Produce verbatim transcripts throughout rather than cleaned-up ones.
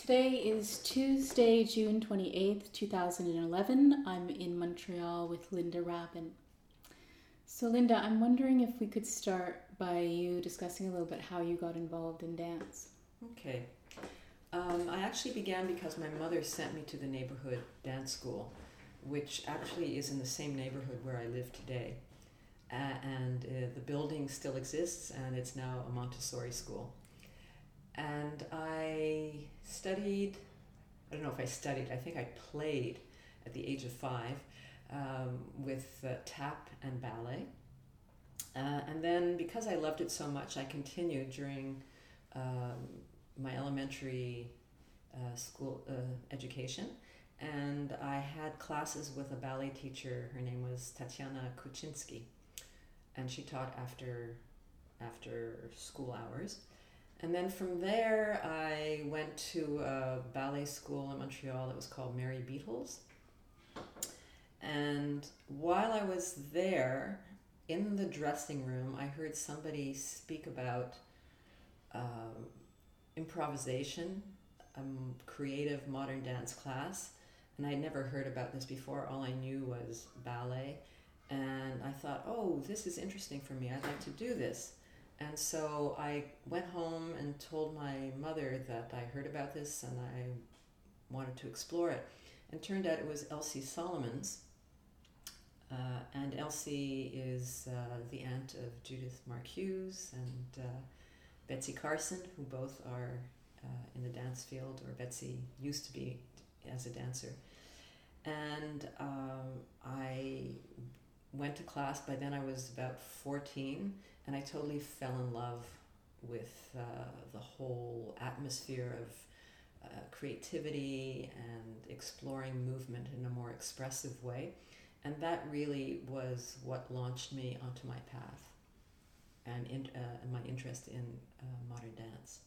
Today is Tuesday, June twenty-eighth, two thousand eleven. I'm in Montreal with Linda Rabin. So Linda, I'm wondering if we could start by you discussing a little bit how you got involved in dance. Okay. Um, I actually began because my mother sent me to the neighborhood dance school, which actually is in the same neighborhood where I live today. Uh, and uh, the building still exists, and it's now a Montessori school. And I studied, I don't know if I studied, I think I played at the age of five um, with uh, tap and ballet. Uh, and then because I loved it so much, I continued during um, my elementary uh, school uh, education. And I had classes with a ballet teacher. Her name was Tatiana Kuczynski. And she taught after after school hours. And then from there, I went to a ballet school in Montreal that was called Mary Beatles. And while I was there, in the dressing room, I heard somebody speak about um, improvisation, a creative modern dance class. And I'd never heard about this before. All I knew was ballet. And I thought, oh, this is interesting for me. I'd like to do this. And so I went home and told my mother that I heard about this and I wanted to explore it. And it turned out it was Elsie Solomons. Uh, and Elsie is uh, the aunt of Judith Marcuse and uh, Betsy Carson, who both are uh, in the dance field, or Betsy used to be as a dancer. And um, I went to class. By then I was about fourteen, and I totally fell in love with uh, the whole atmosphere of uh, creativity and exploring movement in a more expressive way. And that really was what launched me onto my path and in, uh, my interest in uh, modern dance.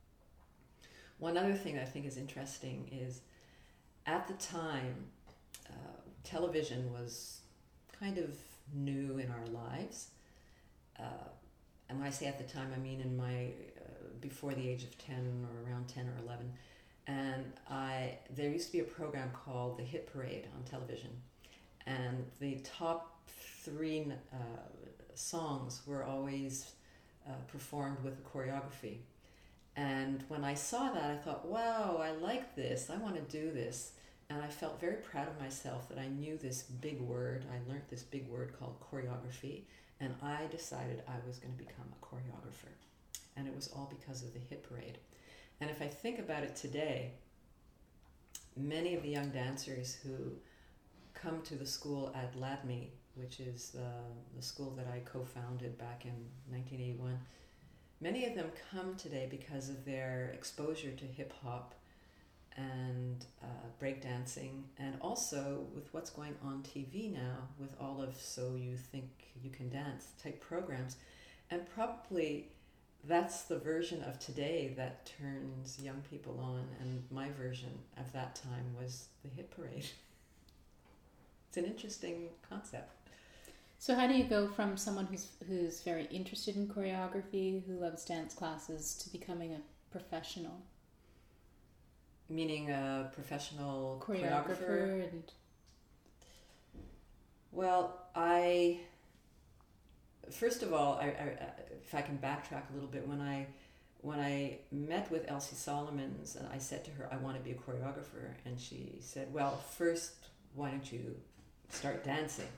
One other thing that I think is interesting is at the time, uh, television was kind of new in our lives. Uh, and when I say at the time, I mean in my, uh, before the age of ten or around ten or eleven. And I, there used to be a program called The Hit Parade on television. And the top three uh, songs were always uh, performed with a choreography. And when I saw that, I thought, wow, I like this. I want to do this. And I felt very proud of myself that I knew this big word. I learned this big word called choreography. And I decided I was going to become a choreographer. And it was all because of the Hit Parade. And if I think about it today, many of the young dancers who come to the school at L A D M I, which is the, the school that I co-founded back in nineteen eighty-one, many of them come today because of their exposure to hip-hop and uh, breakdancing, and also with what's going on T V now with all of So You Think You Can Dance type programs. And probably that's the version of today that turns young people on, and my version of that time was the Hit Parade. It's an interesting concept. So how do you go from someone who's who's very interested in choreography, who loves dance classes, to becoming a professional? Meaning a professional choreographer? choreographer? And... Well, I... First of all, I, I, if I can backtrack a little bit, when I when I met with Elsie Solomons, and I said to her, I want to be a choreographer, and she said, well, first, why don't you start dancing?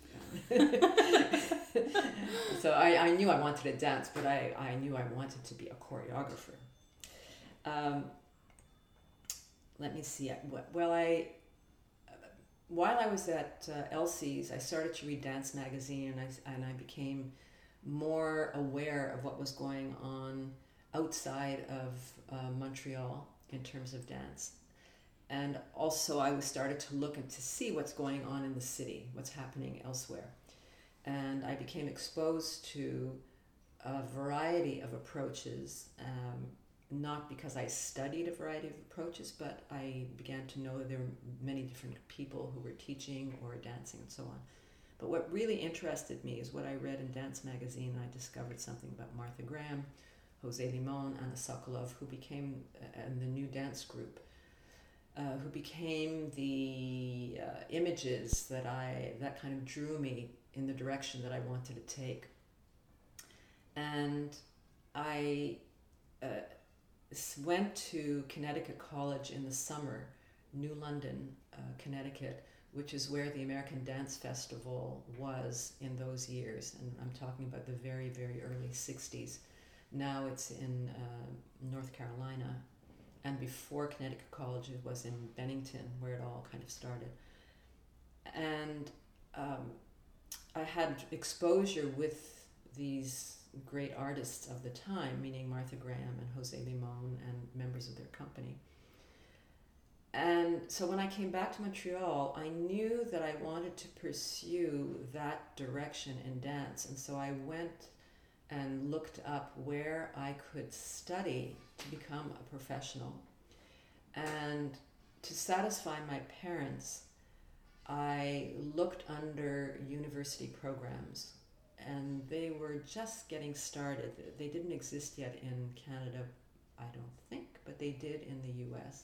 So I, I knew I wanted to dance, but I, I knew I wanted to be a choreographer. Um, let me see. Well, I while I was at uh, Elsie's, I started to read Dance Magazine, and I, and I became more aware of what was going on outside of uh, Montreal in terms of dance. And also I was started to look and to see what's going on in the city, what's happening elsewhere. And I became exposed to a variety of approaches, um, not because I studied a variety of approaches, but I began to know that there were many different people who were teaching or dancing and so on. But what really interested me is what I read in Dance Magazine. I discovered something about Martha Graham, Jose Limon, Anna Sokolov, who became, uh, and the new dance group, uh, who became the uh, images that I, that kind of drew me in the direction that I wanted to take. And I uh, went to Connecticut College in the summer, New London, uh, Connecticut, which is where the American Dance Festival was in those years. And I'm talking about the very, very early sixties. Now it's in uh, North Carolina. And before Connecticut College, it was in Bennington, where it all kind of started. And um, I had exposure with these great artists of the time, meaning Martha Graham and Jose Limon and members of their company. And so when I came back to Montreal, I knew that I wanted to pursue that direction in dance. And so I went and looked up where I could study to become a professional. And to satisfy my parents, I looked under university programs, and they were just getting started. They didn't exist yet in Canada, I don't think, but they did in the U S.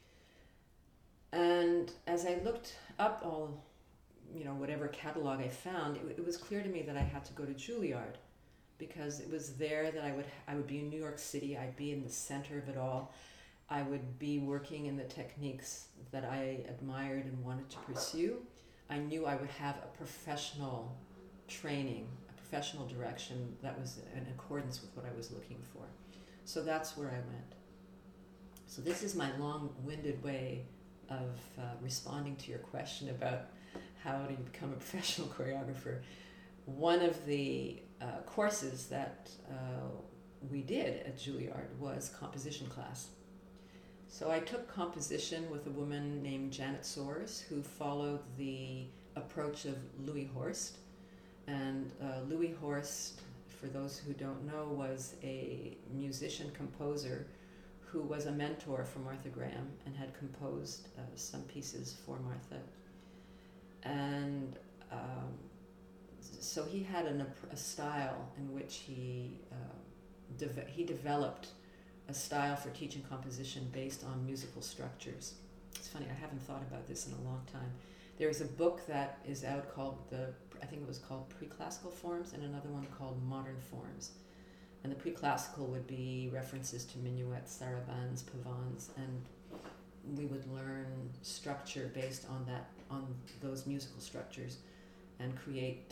And as I looked up all, you know, whatever catalog I found, it, it was clear to me that I had to go to Juilliard, because it was there that I would I would be in New York City. I'd be in the center of it all. I would be working in the techniques that I admired and wanted to pursue. I knew I would have a professional training, a professional direction that was in accordance with what I was looking for. So that's where I went. So this is my long-winded way of uh, responding to your question about how do you become a professional choreographer. One of the uh, courses that uh, we did at Juilliard was composition class. So I took composition with a woman named Janet Soares, who followed the approach of Louis Horst. And uh, Louis Horst, for those who don't know, was a musician-composer who was a mentor for Martha Graham and had composed uh, some pieces for Martha. And um, so he had an, a style in which he, uh, de- he developed a style for teaching composition based on musical structures. It's funny, I haven't thought about this in a long time. There's a book that is out called, the I think it was called Pre-Classical Forms, and another one called Modern Forms. And the pre-classical would be references to minuets, sarabands, pavans, and we would learn structure based on that, on those musical structures, and create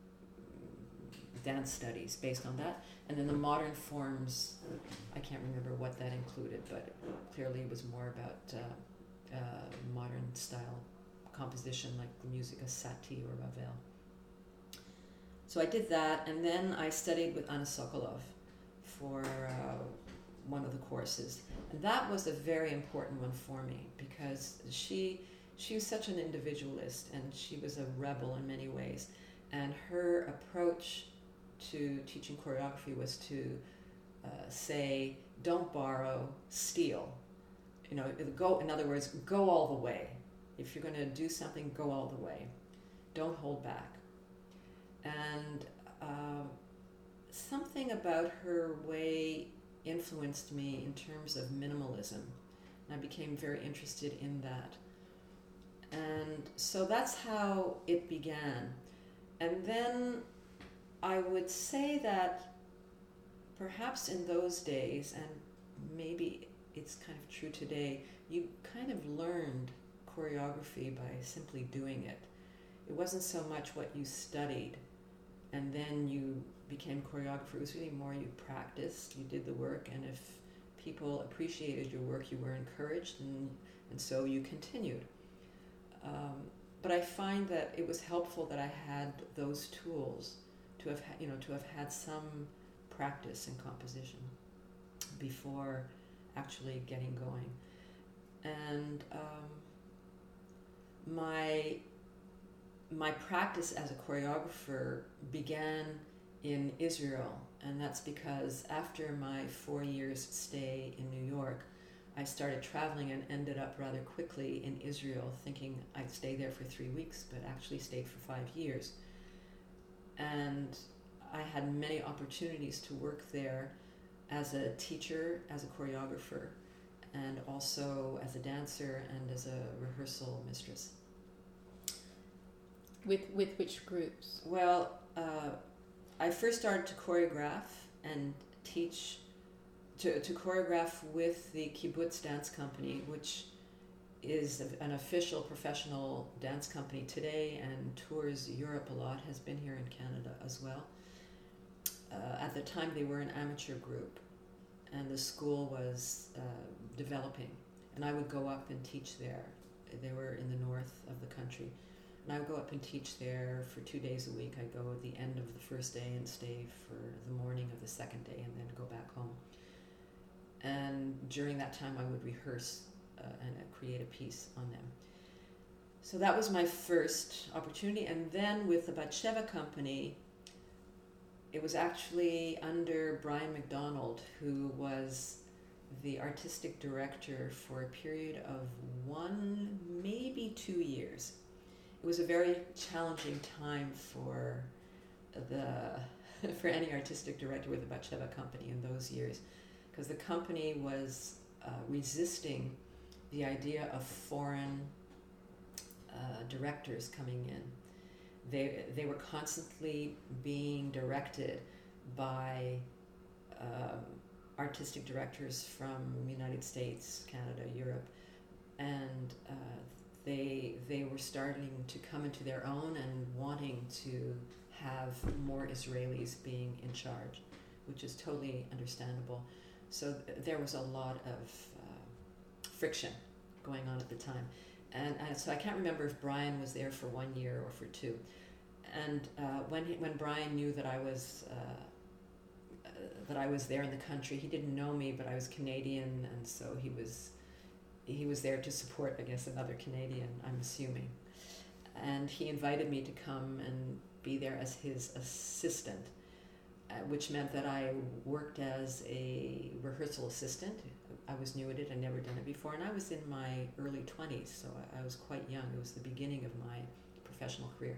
dance studies based on that. And then the modern forms, I can't remember what that included, but clearly it was more about uh, uh, modern style composition, like the music of Satie or Ravel. So I did that, and then I studied with Anna Sokolov for uh, one of the courses. And that was a very important one for me, because she she was such an individualist, and she was a rebel in many ways. And her approach to teaching choreography was to uh, say, don't borrow, steal. You know, go, in other words, go all the way. If you're going to do something, go all the way. Don't hold back. And uh, something about her way influenced me in terms of minimalism. And I became very interested in that. And so that's how it began. And then I would say that perhaps in those days, and maybe it's kind of true today, you kind of learned choreography by simply doing it. It wasn't so much what you studied and then you became a choreographer. It was really more you practiced, you did the work, and if people appreciated your work, you were encouraged, and, and so you continued. Um, but I find that it was helpful that I had those tools to have, you know, to have had some practice in composition before actually getting going. And um, my my practice as a choreographer began in Israel, and that's because after my four years stay in New York, I started traveling and ended up rather quickly in Israel, thinking I'd stay there for three weeks, but actually stayed for five years. And I had many opportunities to work there as a teacher, as a choreographer, and also as a dancer and as a rehearsal mistress. With with which groups? Well, uh, I first started to choreograph and teach, to, to choreograph with the Kibbutz Dance Company, which is an official professional dance company today and tours Europe a lot, has been here in Canada as well. Uh, at the time they were an amateur group and the school was uh, developing, and I would go up and teach there. They were in the north of the country, and I would go up and teach there for two days a week. I'd go at the end of the first day and stay for the morning of the second day and then go back home. And during that time I would rehearse uh, and uh, create a piece on them. So that was my first opportunity. And then with the Batsheva Company, it was actually under Brian McDonald, who was the artistic director for a period of one, maybe two years. It was a very challenging time for the for any artistic director with the Batsheva Company in those years, because the company was uh, resisting the idea of foreign uh, directors coming in. They they were constantly being directed by um, artistic directors from the United States, Canada, Europe, and uh, they they were starting to come into their own and wanting to have more Israelis being in charge, which is totally understandable. So th- there was a lot of uh, friction going on at the time. And, and so I can't remember if Brian was there for one year or for two. And uh, when he, when Brian knew that I was uh, uh, that I was there in the country, he didn't know me, but I was Canadian, and so he was he was there to support, I guess, another Canadian, I'm assuming. And he invited me to come and be there as his assistant, uh, which meant that I worked as a rehearsal assistant. I was new at it, I'd never done it before, and I was in my early twenties, so I, I was quite young. It was the beginning of my professional career.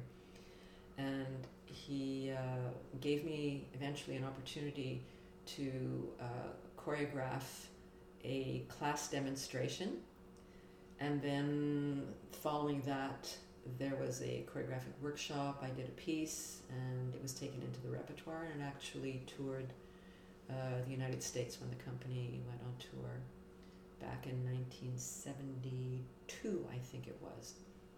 And he uh, gave me eventually an opportunity to uh, choreograph a class demonstration, and then following that there was a choreographic workshop. I did a piece and it was taken into the repertoire and actually toured uh, the United States when the company went on tour back in nineteen seventy-two, I think it was.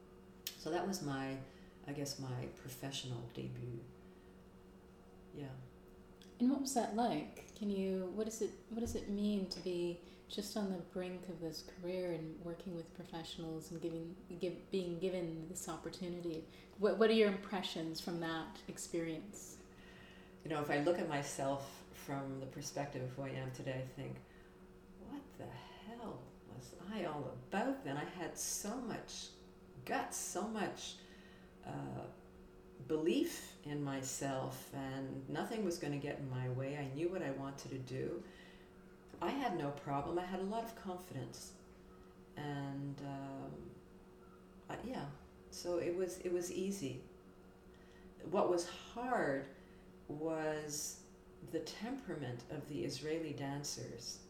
So that was my, I guess, my professional debut. Yeah. And what was that like? Can you, what does it, what does it mean to be just on the brink of this career and working with professionals and giving, give, being given this opportunity? What, what are your impressions from that experience? You know, if I look at myself from the perspective of who I am today, I think, what the hell was I all about then? I had so much guts, so much uh, belief in myself, and nothing was going to get in my way. I knew what I wanted to do. I had no problem. I had a lot of confidence, and um, I, yeah, so it was it was easy. What was hard was the temperament of the Israeli dancers,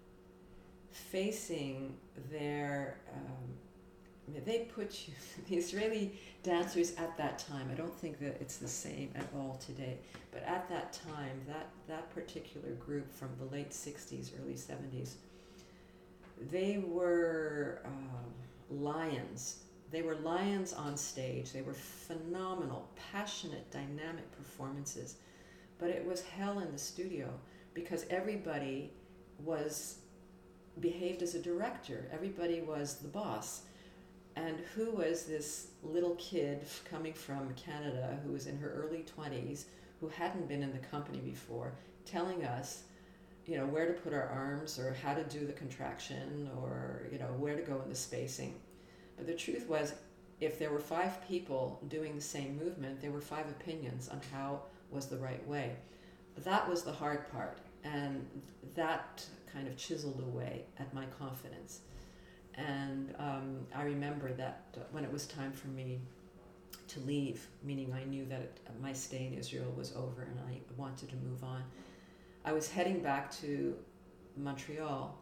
facing their um, they put you, the Israeli dancers at that time, I don't think that it's the same at all today, but at that time, that, that particular group from the late sixties, early seventies, they were uh, lions. They were lions on stage. They were phenomenal, passionate, dynamic performances. But it was hell in the studio because everybody was behaved as a director. Everybody was the boss. And who was this little kid coming from Canada who was in her early twenties, who hadn't been in the company before, telling us, you know, where to put our arms or how to do the contraction or, you know, where to go in the spacing. But the truth was, if there were five people doing the same movement, there were five opinions on how was the right way. That was the hard part, and that kind of chiseled away at my confidence. And um, I remember that uh, when it was time for me to leave, meaning I knew that it, my stay in Israel was over and I wanted to move on, I was heading back to Montreal,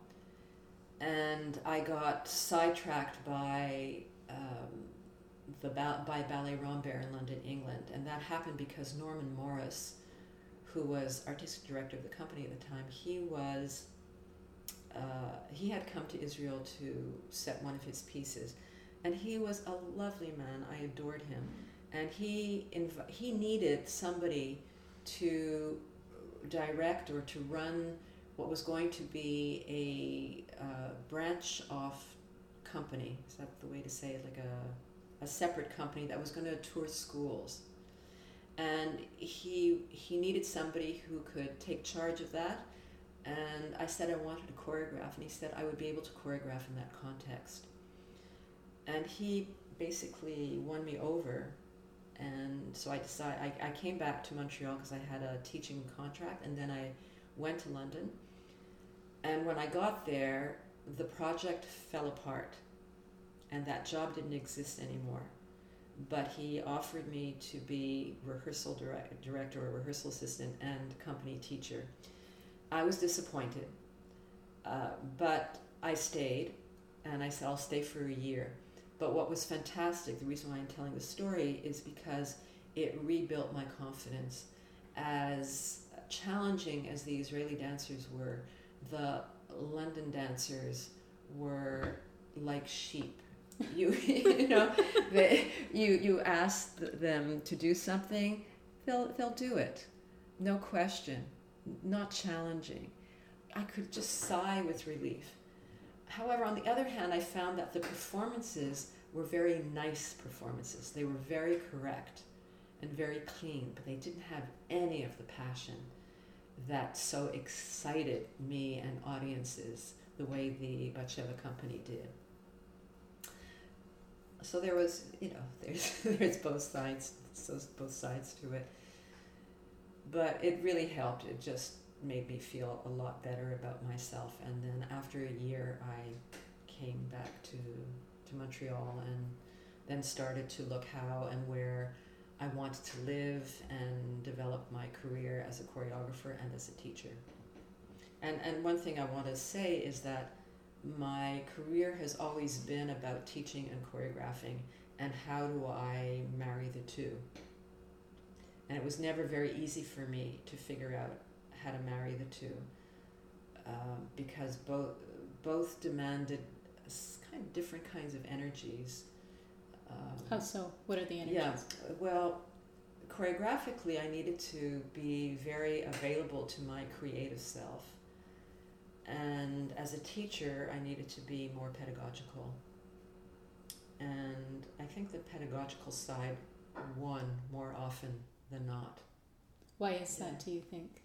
and I got sidetracked by um, the ba- by Ballet Rambert in London, England, and that happened because Norman Morris, who was artistic director of the company at the time, he was uh, he had come to Israel to set one of his pieces, and he was a lovely man. I adored him, and he inv- he needed somebody to direct or to run what was going to be a uh, branch off company. Is that the way to say it? Like a, a separate company that was going to tour schools. And he he needed somebody who could take charge of that. And I said I wanted to choreograph, and he said I would be able to choreograph in that context. And he basically won me over. And so I decided, I, I came back to Montreal because I had a teaching contract, and then I went to London. And when I got there, the project fell apart, and that job didn't exist anymore. But he offered me to be rehearsal direct, director or rehearsal assistant and company teacher. I was disappointed, uh, but I stayed, and I said I'll stay for a year. But what was fantastic, the reason why I'm telling the story, is because it rebuilt my confidence. As challenging as the Israeli dancers were, the London dancers were like sheep. You, you know, they, you you ask them to do something, they'll they'll do it, no question, not challenging. I could just sigh with relief. However, on the other hand, I found that the performances were very nice performances. They were very correct and very clean, but they didn't have any of the passion that so excited me and audiences the way the Batsheva company did. So there was, you know, there's there's both sides, so both sides to it. But it really helped. It just made me feel a lot better about myself. And then after a year, I came back to to Montreal, and then started to look how and where I wanted to live and develop my career as a choreographer and as a teacher. And and one thing I want to say is that my career has always been about teaching and choreographing, and how do I marry the two. And it was never very easy for me to figure out how to marry the two, um, because both both demanded kind of different kinds of energies. Um, How so? What are the energies? Yeah, well, choreographically, I needed to be very available to my creative self. And as a teacher, I needed to be more pedagogical. And I think the pedagogical side won more often than not. Why is Yeah. that, do you think?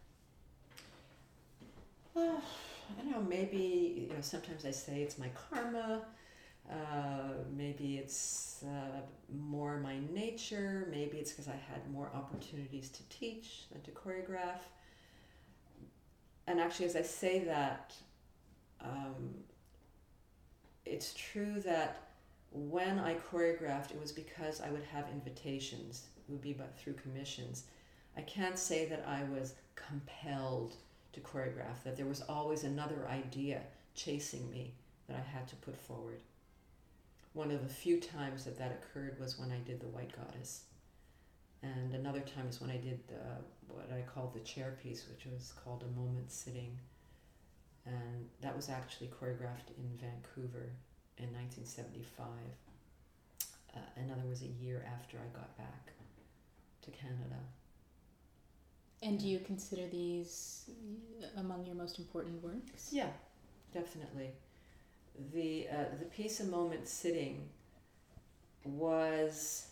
Uh, I don't know, maybe, you know, sometimes I say it's my karma. Uh, maybe it's uh, more my nature. Maybe it's because I had more opportunities to teach than to choreograph. And actually, as I say that, um, it's true that when I choreographed, it was because I would have invitations. It would be but through commissions. I can't say that I was compelled to choreograph, that there was always another idea chasing me that I had to put forward. One of the few times that that occurred was when I did The White Goddess. And another time is when I did uh, what I called the chair piece, which was called A Moment Sitting. And that was actually choreographed in Vancouver in nineteen seventy-five. Uh, in other words, a year after I got back to Canada. And do you consider these among your most important works? Yeah, definitely. The uh, the piece A Moment Sitting was...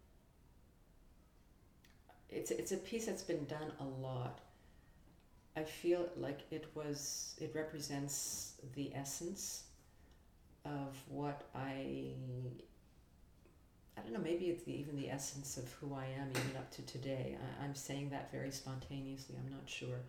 It's it's a piece that's been done a lot. I feel like it was it represents the essence of what I I don't know, maybe it's the, even the essence of who I am even up to today. I, I'm saying that very spontaneously, I'm not sure.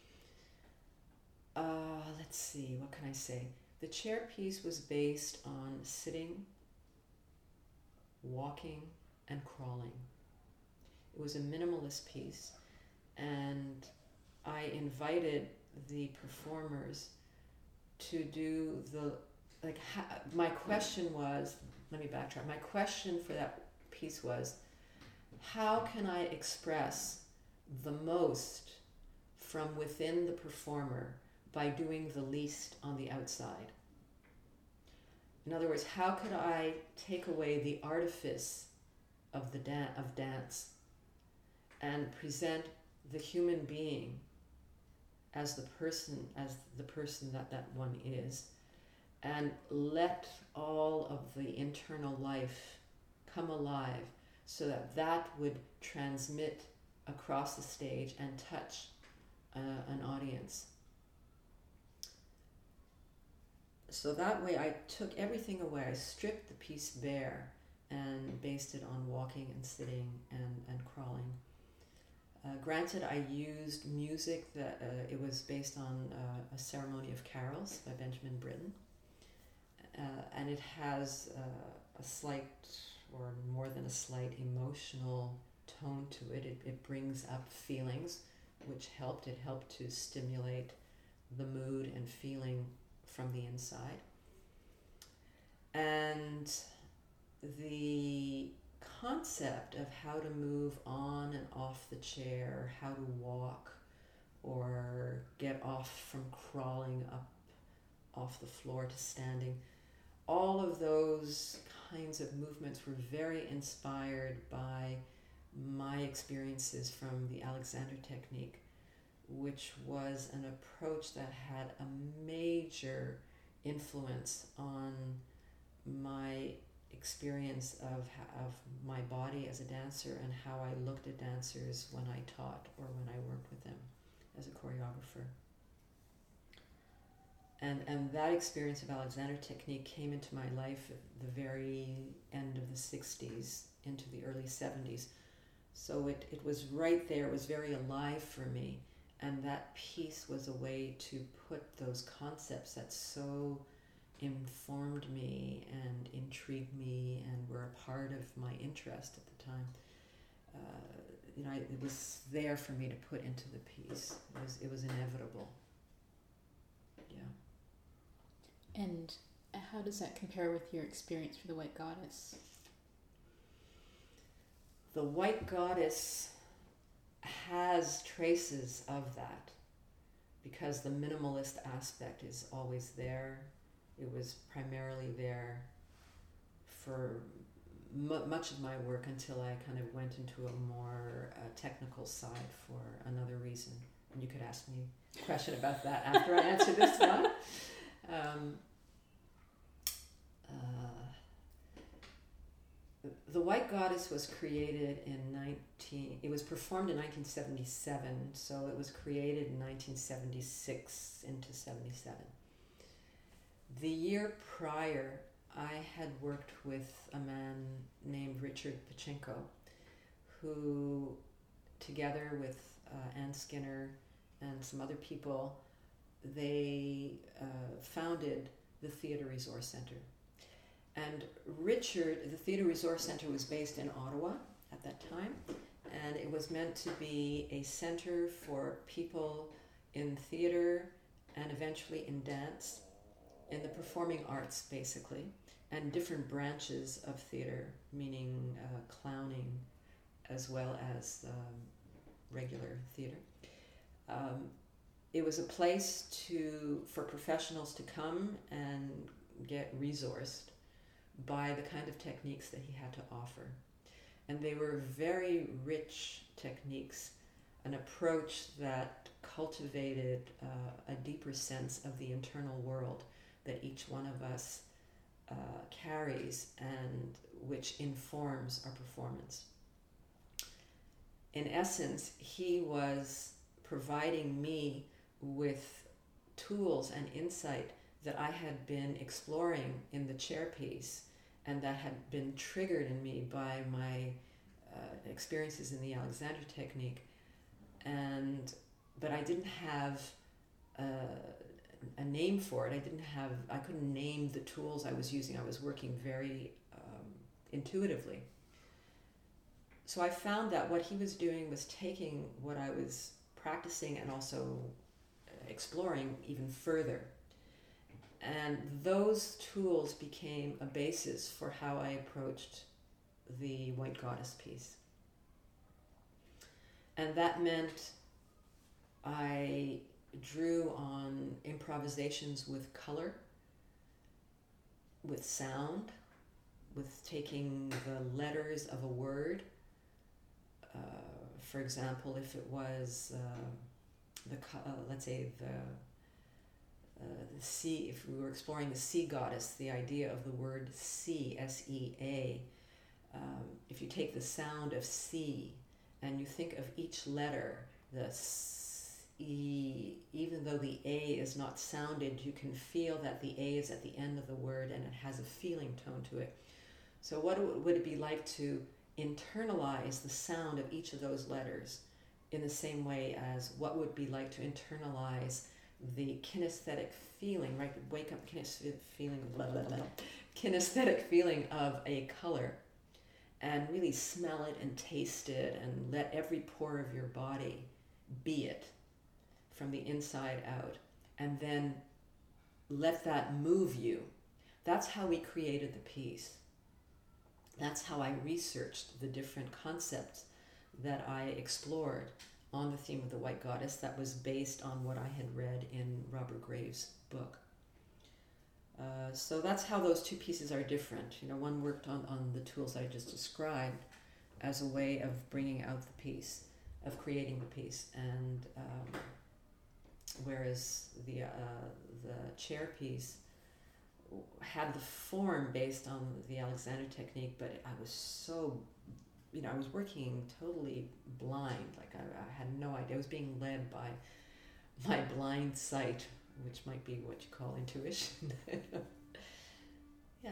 Uh, let's see, what can I say? The chair piece was based on sitting, walking, and crawling. It was a minimalist piece, and I invited the performers to do the, like, ha- my question was, let me backtrack. My question for that piece was, how can I express the most from within the performer by doing the least on the outside? In other words, how could I take away the artifice of the dan- of dance and present the human being as the person, as the person that that one is, and let all of the internal life come alive so that that would transmit across the stage and touch uh, an audience. So that way I took everything away. I stripped the piece bare and based it on walking and sitting and, and crawling. Uh, granted, I used music that uh, it was based on uh, a ceremony of carols by Benjamin Britten, uh, and it has uh, a slight, or more than a slight, emotional tone to it. It. It brings up feelings, which helped. It helped to stimulate the mood and feeling from the inside. And the concept of how to move on and off the chair, how to walk or get off from crawling up off the floor to standing, all of those kinds of movements were very inspired by my experiences from the Alexander technique, which was an approach that had a major influence on my experience of of my body as a dancer and how I looked at dancers when I taught or when I worked with them as a choreographer. And and that experience of Alexander technique came into my life at the very end of the sixties into the early seventies. So it, it was right there, it was very alive for me. And that piece was a way to put those concepts that so informed me and intrigued me and were a part of my interest at the time. Uh, you know, it was there for me to put into the piece. It was, it was inevitable. Yeah. And how does that compare with your experience for the White Goddess? The White Goddess has traces of that because the minimalist aspect is always there. It was primarily there for m- much of my work until I kind of went into a more uh, technical side for another reason. And you could ask me a question about that after I answer this one. Um, uh, the White Goddess was created in nineteen. It was performed in nineteen seventy-seven, so it was created in nineteen seventy-six into seventy-seven. The year prior, I had worked with a man named Richard Pachenko, who, together with uh, Ann Skinner and some other people, they uh, founded the Theatre Resource Center. And Richard, the Theatre Resource Center was based in Ottawa at that time, and it was meant to be a center for people in theatre and eventually in dance, in the performing arts basically, and different branches of theatre, meaning uh, clowning as well as um, regular theatre. Um, it was a place to for professionals to come and get resourced by the kind of techniques that he had to offer. And they were very rich techniques, an approach that cultivated uh, a deeper sense of the internal world that each one of us uh, carries and which informs our performance. In essence, he was providing me with tools and insight that I had been exploring in the chair piece and that had been triggered in me by my uh, experiences in the Alexander technique. And but I didn't have uh, a name for it. I didn't have, I couldn't name the tools I was using. I was working very um, intuitively. So I found that what he was doing was taking what I was practicing and also exploring even further. And those tools became a basis for how I approached the White Goddess piece. And that meant I drew on improvisations with color, with sound, with taking the letters of a word. Uh, for example, if it was uh, the uh, let's say the uh, the sea, if we were exploring the sea goddess, the idea of the word sea, S E A. Um, if you take the sound of sea and you think of each letter, the s, e, even though the A is not sounded, you can feel that the A is at the end of the word and it has a feeling tone to it. So what would it be like to internalize the sound of each of those letters in the same way as what would it be like to internalize the kinesthetic feeling, right? Wake up kinesthetic feeling, blah, blah, blah, kinesthetic feeling of a color, and really smell it and taste it and let every pore of your body be it from the inside out, and then let that move you. That's how we created the piece. That's how I researched the different concepts that I explored on the theme of the White Goddess that was based on what I had read in Robert Graves' book. Uh, so that's how those two pieces are different. You know, one worked on, on the tools I just described as a way of bringing out the piece, of creating the piece, and um, whereas the uh, the chair piece had the form based on the Alexander technique, but I was so, you know, I was working totally blind. Like I, I had no idea. I was being led by my blind sight, which might be what you call intuition. Yeah.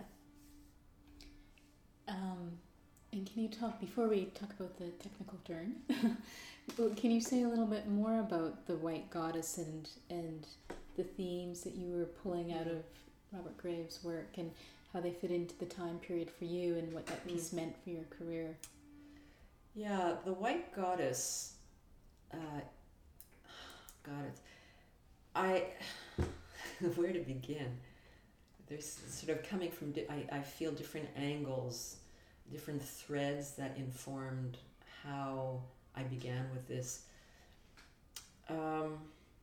Um, and can you talk, before we talk about the technical turn, can you say a little bit more about the White Goddess and and the themes that you were pulling out of Robert Graves' work and how they fit into the time period for you and what that piece mm. meant for your career? Yeah, the White Goddess, uh, God, it's, I, where to begin? There's sort of coming from, di- I, I feel different angles, different threads that informed how I began with this. Um,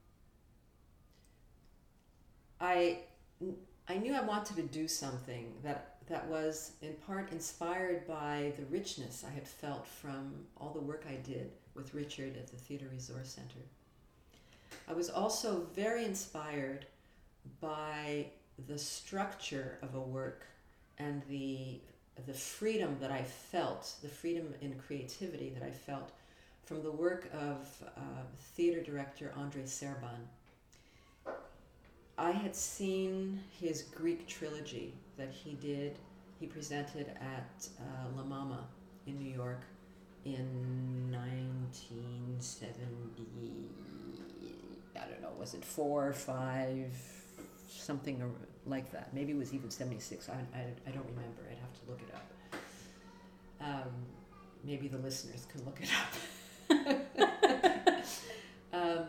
I, I knew I wanted to do something that, that was in part inspired by the richness I had felt from all the work I did with Richard at the Theatre Resource Center. I was also very inspired by the structure of a work and the the freedom that I felt, the freedom in creativity that I felt from the work of uh, theater director Andrei Serban. I had seen his Greek trilogy that he did, he presented at uh, La Mama in New York in nineteen seventy, I don't know, was it four or five, something like that. Maybe it was even seventy-six, I, I, I don't remember, I'd have to look it up. Um, maybe the listeners can look it up. um,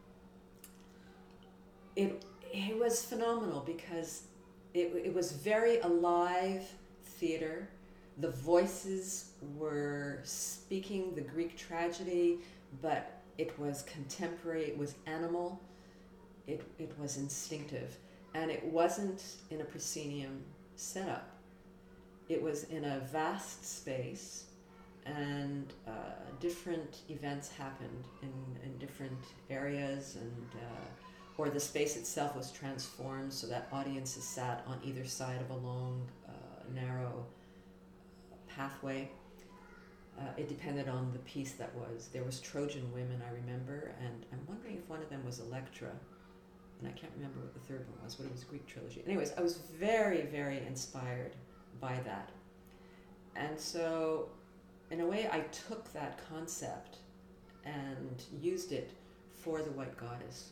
it It was phenomenal because it, it was very alive theater. The voices were speaking the Greek tragedy, but it was contemporary, it was animal, it, it was instinctive. And it wasn't in a proscenium setup. It was in a vast space, and uh, different events happened in, in different areas, and uh, or the space itself was transformed so that audiences sat on either side of a long, uh, narrow pathway. Uh, it depended on the piece that was. There was Trojan Women, I remember, and I'm wondering if one of them was Electra, and I can't remember what the third one was, but it was a Greek trilogy. Anyways, I was very, very inspired by that. And so, in a way, I took that concept and used it for the White Goddess.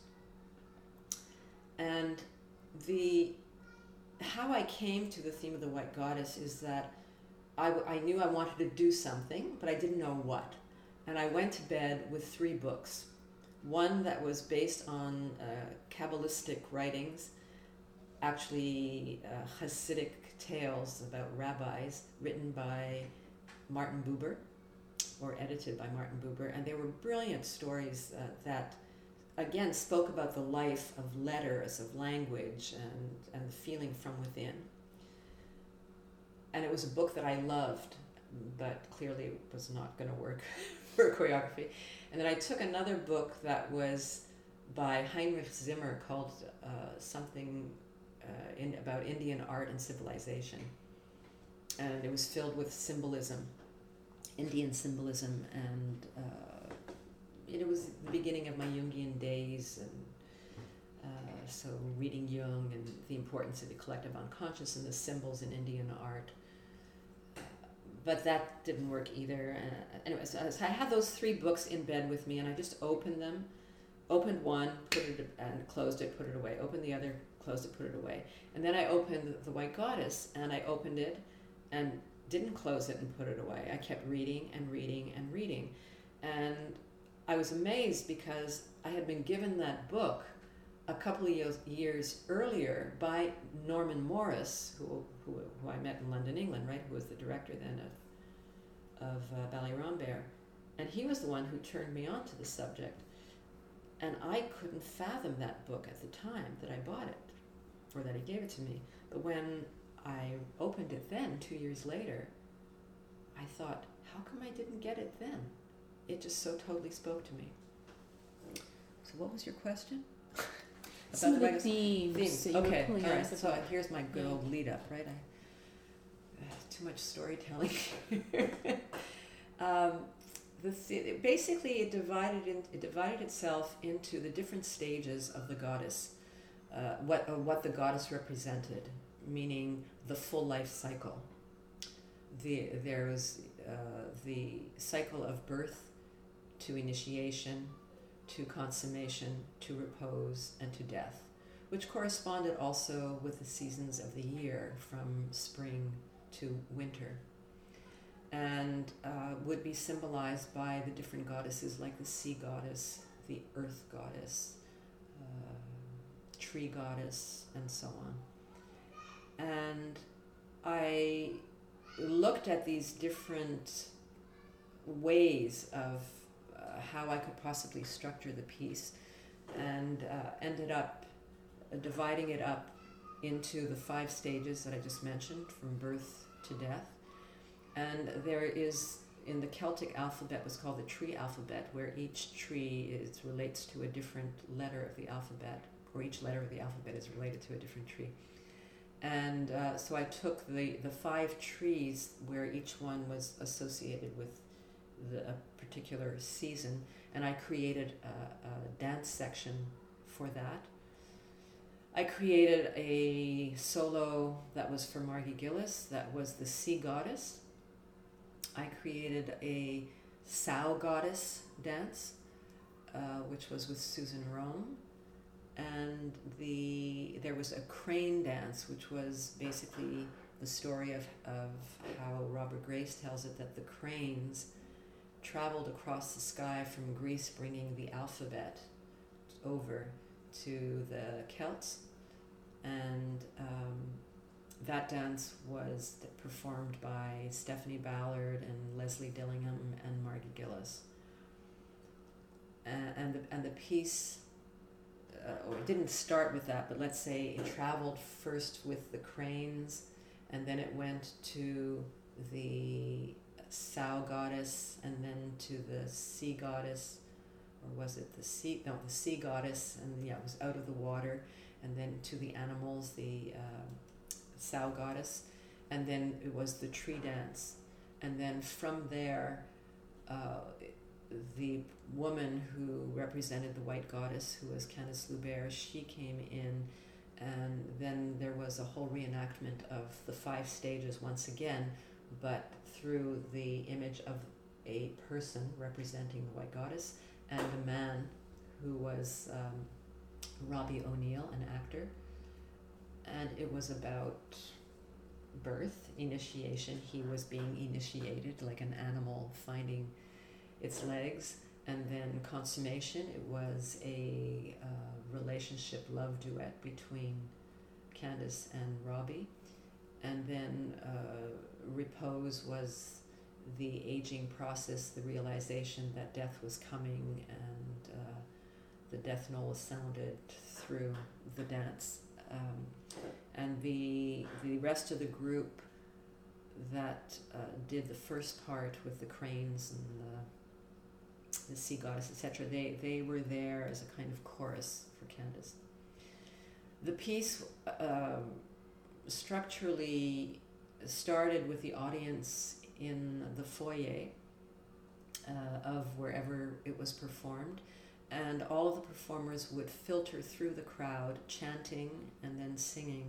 And the how I came to the theme of the White Goddess is that I, I knew I wanted to do something, but I didn't know what. And I went to bed with three books. one that was based on uh, Kabbalistic writings, actually uh, Hasidic tales about rabbis written by Martin Buber, or edited by Martin Buber, and they were brilliant stories uh, that, again, spoke about the life of letters, of language, and, and the feeling from within. And it was a book that I loved, but clearly it was not going to work for choreography. And then I took another book that was by Heinrich Zimmer called uh, something uh, in, about Indian art and civilization. And it was filled with symbolism, Indian symbolism, and uh, it was the beginning of my Jungian days, and uh, so reading Jung and the importance of the collective unconscious and the symbols in Indian art. But that didn't work either. Uh, anyway, so I had those three books in bed with me, and I just opened them, opened one, put it and closed it, put it away. Opened the other, closed it, put it away. And then I opened The White Goddess, and I opened it and didn't close it and put it away. I kept reading and reading and reading. And I was amazed because I had been given that book a couple of years, years earlier by Norman Morris, who, who who I met in London, England, right? Who was the director then of of uh, Ballet Rambert, and he was the one who turned me on to the subject. And I couldn't fathom that book at the time that I bought it, or that he gave it to me. But when I opened it then, two years later, I thought, how come I didn't get it then? It just so totally spoke to me. So what was your question? Some of the About themes. themes. that you were Okay, pulling all out right. of the So book. here's my good Yeah. old lead up, right? I, uh, too much storytelling. um, the th- basically, it divided in, it divided itself into the different stages of the goddess. Uh, what uh, what the goddess represented, meaning the full life cycle. The there was uh, the cycle of birth to initiation, to consummation, to repose, and to death, which corresponded also with the seasons of the year from spring to winter, and uh, would be symbolized by the different goddesses like the sea goddess, the earth goddess, uh, tree goddess, and so on. And I looked at these different ways of uh, how I could possibly structure the piece, and uh, ended up uh, dividing it up into the five stages that I just mentioned, from birth to death. And there is, in the Celtic alphabet, what's called the tree alphabet, where each tree is relates to a different letter of the alphabet, or each letter of the alphabet is related to a different tree. And uh, so I took the, the five trees where each one was associated with the, a particular season, and I created a, a dance section for that. I created a solo that was for Margie Gillis, that was the Sea Goddess. I created a Sow Goddess dance, uh, which was with Susan Rome. And the there was a crane dance, which was basically the story of, of how Robert Grace tells it, that the cranes traveled across the sky from Greece, bringing the alphabet over to the Celts. And um, that dance was performed by Stephanie Ballard and Leslie Dillingham and Margie Gillis. And, and, the, and the piece... Uh, or it didn't start with that, but let's say it traveled first with the cranes, and then it went to the Sow Goddess, and then to the Sea Goddess, or was it the sea? No, the Sea Goddess, and yeah, it was out of the water, and then to the animals, the uh, Sow Goddess, and then it was the tree dance, and then from there, uh, the woman who represented the White Goddess, who was Candice Loubert, she came in, and then there was a whole reenactment of the five stages once again, but through the image of a person representing the White Goddess and a man who was um, Robbie O'Neill, an actor. And it was about birth, initiation. He was being initiated like an animal finding its legs, And then Consummation, it was a uh, relationship love duet between Candace and Robbie. And then uh, Repose was the aging process, the realization that death was coming, and uh, the death knell sounded through the dance. Um, and the the rest of the group that uh, did the first part with the cranes and the, the sea goddess, et cetera, they, they were there as a kind of chorus for Candace. The piece um, structurally started with the audience in the foyer uh, of wherever it was performed, and all of the performers would filter through the crowd, chanting and then singing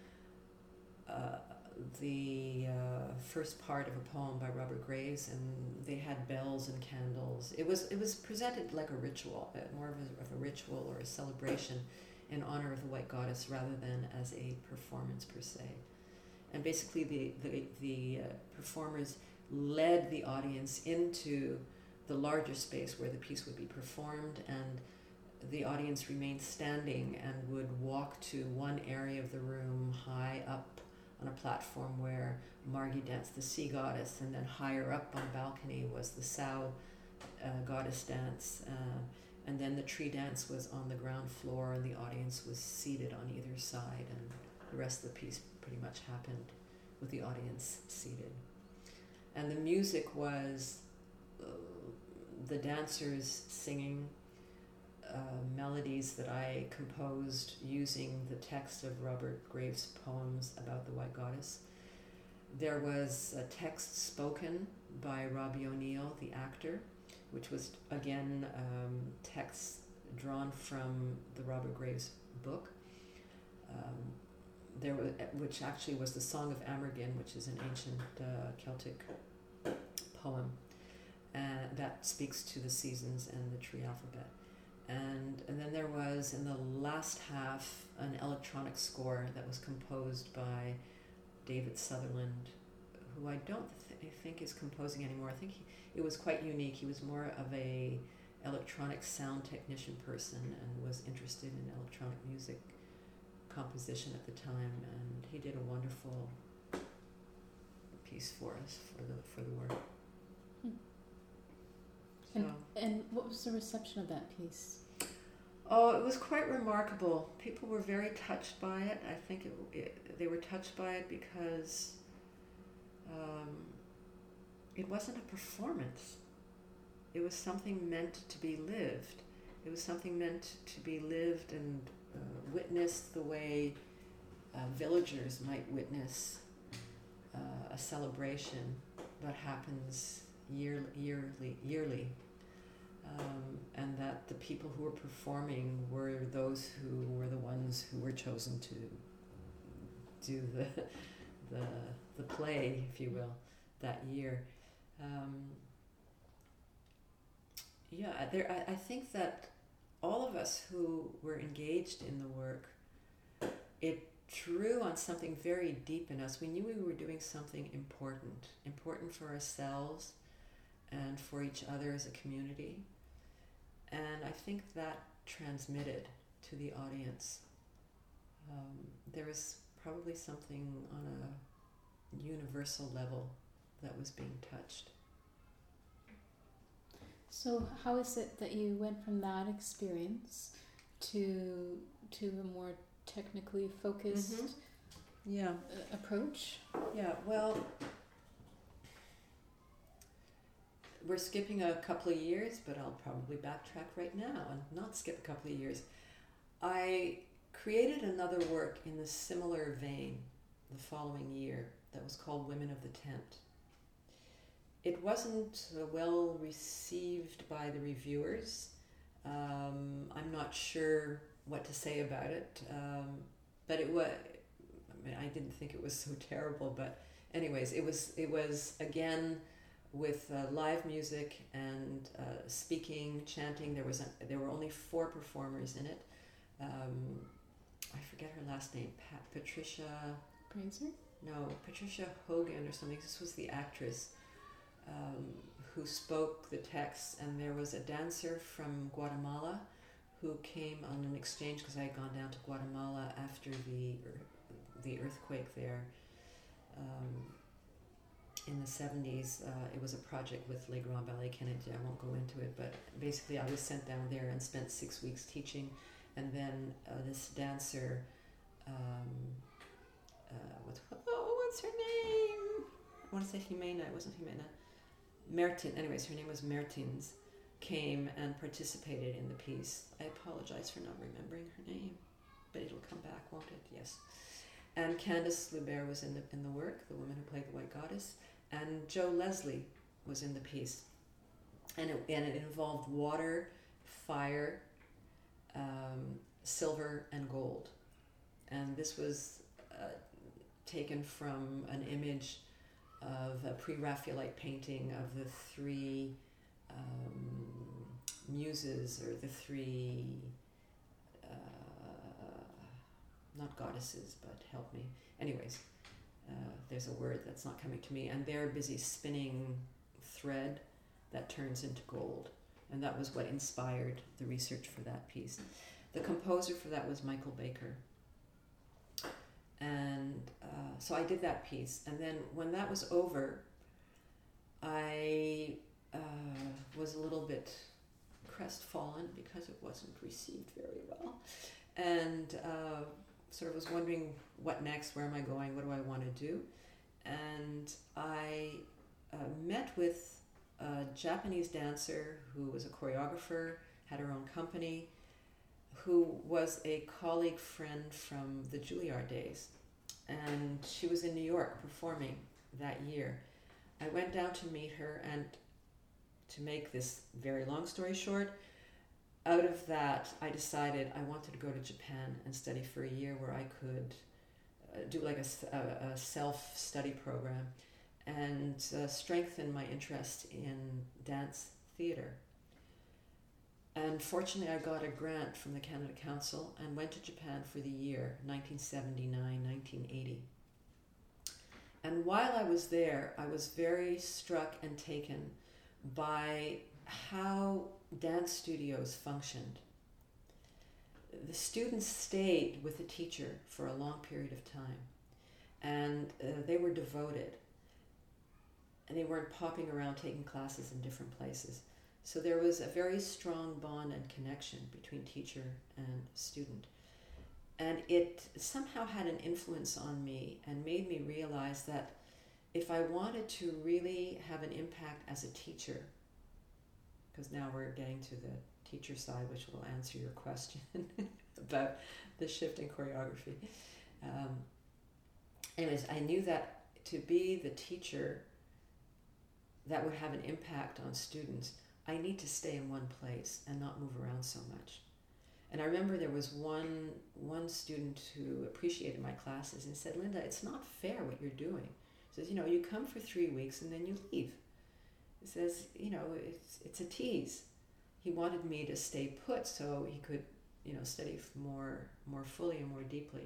uh, the uh, first part of a poem by Robert Graves, and they had bells and candles. It was it was presented like a ritual, uh, more of a, of a ritual or a celebration in honor of the White Goddess rather than as a performance per se. And basically the, the, the uh, performers led the audience into the larger space where the piece would be performed, and the audience remained standing and would walk to one area of the room high up on a platform where Margie danced the sea goddess, and then higher up on a balcony was the sow uh, goddess dance, uh, and then the tree dance was on the ground floor, and the audience was seated on either side, and the rest of the piece pretty much happened with the audience seated. And the music was uh, the dancers singing uh, melodies that I composed using the text of Robert Graves' poems about the White Goddess. There was a text spoken by Robbie O'Neill, the actor, which was again um, text drawn from the Robert Graves book. Um, there was, which actually was the Song of Amergin, which is an ancient uh, Celtic poem uh, that speaks to the seasons and the tree alphabet. And, and then there was, in the last half, an electronic score that was composed by David Sutherland, who I don't th- I think is composing anymore. I think he, it was quite unique. He was more of a electronic sound technician person and was interested in electronic music composition at the time, and he did a wonderful piece for us for the for the work. Hmm. So. And, and what was the reception of that piece? Oh, it was quite remarkable. People were very touched by it. I think it, it, they were touched by it because um, it wasn't a performance. It was something meant to be lived. It was something meant to be lived and uh, witnessed the way uh, villagers might witness uh, a celebration that happens year, yearly, yearly. Um, and that the people who were performing were those who were the ones who were chosen to do the the the play, if you will, that year. Um, yeah, there. I, I think that all of us who were engaged in the work, it drew on something very deep in us. We knew we were doing something important, important for ourselves and for each other as a community. And I think that transmitted to the audience. Um, there was probably something on a universal level that was being touched. So how is it that you went from that experience to to a more technically focused mm-hmm. yeah. uh, approach? Yeah, well, we're skipping a couple of years, but I'll probably backtrack right now and not skip a couple of years. I created another work in a similar vein the following year that was called Women of the Tent. It wasn't uh, well received by the reviewers. Um, I'm not sure what to say about it, um, but it was. I mean, I didn't think it was so terrible, but anyways, it was. It was again with uh, live music and uh, speaking, chanting. There was a, there were only four performers in it. Um, I forget her last name. Pat, Patricia. Brazier? No, Patricia Hogan or something. This was the actress um, who spoke the texts, and there was a dancer from Guatemala who came on an exchange because I had gone down to Guatemala after the the earthquake there um, in the seventies. Uh, it was a project with Le Grand Ballet Canadien. I won't go into it, but basically I was sent down there and spent six weeks teaching, and then uh, this dancer, um, uh, what's, oh, what's her name? I want to say Jimena. It wasn't Jimena. Mertin. Anyways, her name was Mertins. Came and participated in the piece. I apologize for not remembering her name, but it'll come back, won't it? Yes. And Candice Lebert was in the in the work, the woman who played the White Goddess, and Joe Leslie was in the piece, and it and it involved water, fire, um, silver, and gold, and this was uh, taken from an image of a pre-Raphaelite painting of the three um, muses, or the three, uh, not goddesses, but help me. Anyways, uh, there's a word that's not coming to me, and they're busy spinning thread that turns into gold. And that was what inspired the research for that piece. The composer for that was Michael Baker. And uh, so I did that piece. And then when that was over, I uh, was a little bit crestfallen because it wasn't received very well. And uh, sort of was wondering what next, where am I going, what do I want to do? And I uh, met with a Japanese dancer who was a choreographer, had her own company, who was a colleague friend from the Juilliard days. And she was in New York performing that year. I went down to meet her, and to make this very long story short, out of that, I decided I wanted to go to Japan and study for a year where I could uh, do like a, a, a self-study program and uh, strengthen my interest in dance theater. And fortunately, I got a grant from the Canada Council and went to Japan for the year nineteen seventy-nine nineteen eighty. And while I was there, I was very struck and taken by how dance studios functioned. The students stayed with the teacher for a long period of time, and uh, they were devoted, and they weren't popping around taking classes in different places. So there was a very strong bond and connection between teacher and student. And it somehow had an influence on me and made me realize that if I wanted to really have an impact as a teacher, because now we're getting to the teacher side, which will answer your question about the shift in choreography. Um, anyways, I knew that to be the teacher that would have an impact on students, I need to stay in one place and not move around so much. And I remember there was one one student who appreciated my classes and said, "Linda, it's not fair what you're doing." He says, "You know, you come for three weeks and then you leave." He says, "You know, it's it's a tease." He wanted me to stay put so he could, you know, study more more fully and more deeply.